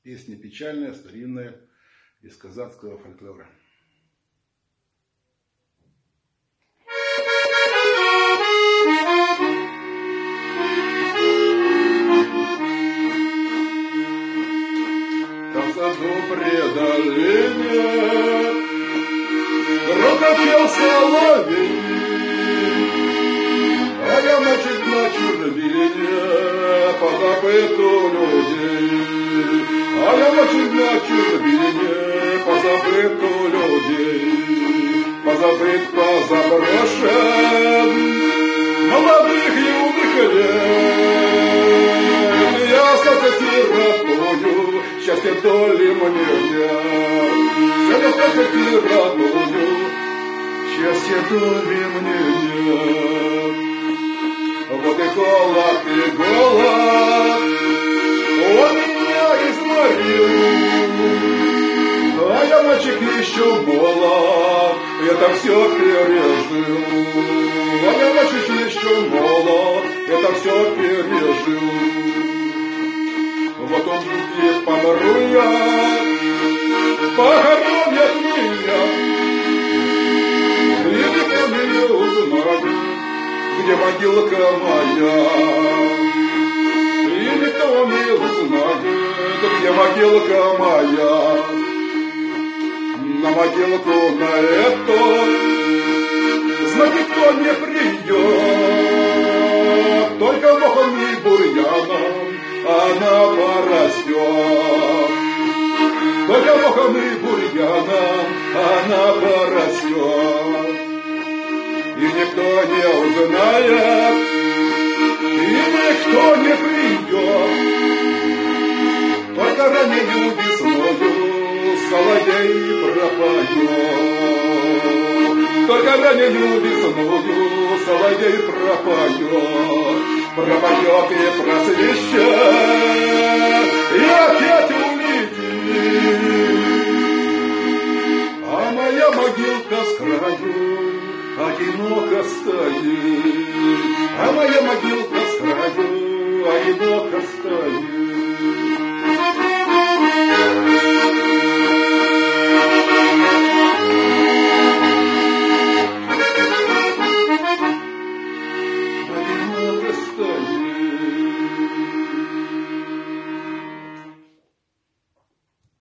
Песня печальная, старинная, из казахского фольклора. Там в саду преодоления громко пел соловей, а я мальчик на чужбине, позабыту людей. А я мальчик на чужбине, позабыту людей. Позабыт, позаброшен молодых юных лет. Я остался сиротою, счастье доли мне нет. Я остался сиротою, счастье доли мне нет. Вот и холод, и голод, он меня изморил. А я мальчик еще молод, это все пережил. А я мальчик еще молод, это все пережил. Вот он будет, помру я, похоронят меня, и никто не узнает, где могилка моя. И никто не узнает, где могилка моя. На могилку на эту знать никто не придет, только мохом и бурьяном она порастет. Только мохом и бурьяном она порастет. И никто не узнает, и никто не придет, только раннею весною соловей пропоет. Только раннею весною соловей пропоет. Пропоет и просвещает, и опять улетит. А моя могилка с краю одиноко стоит, а моя могилка с краю одиноко стоит.